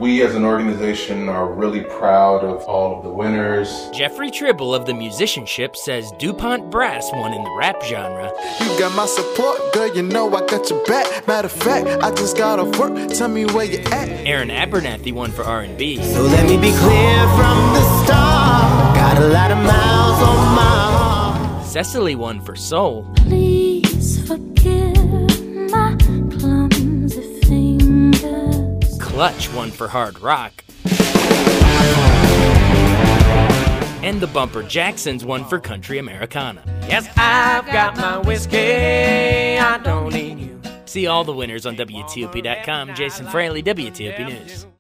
We as an organization are really proud of all of the winners. Jeffrey Tribble of the Musicianship says DuPont Brass won in the rap genre. You got my support, girl, you know I got your back. Matter of fact, I just got off work, tell me where you at. Aaron Abernathy won for R&B. So let me be clear from the start, got a lot of miles on my heart. Cecily won for soul. Please forgive my clumsy fingers. Clutch won for hard rock. And the Bumper Jacksons won for country Americana. Yes, I've got my whiskey, I don't need you. See all the winners on WTOP.com. Jason Fraley, WTOP News.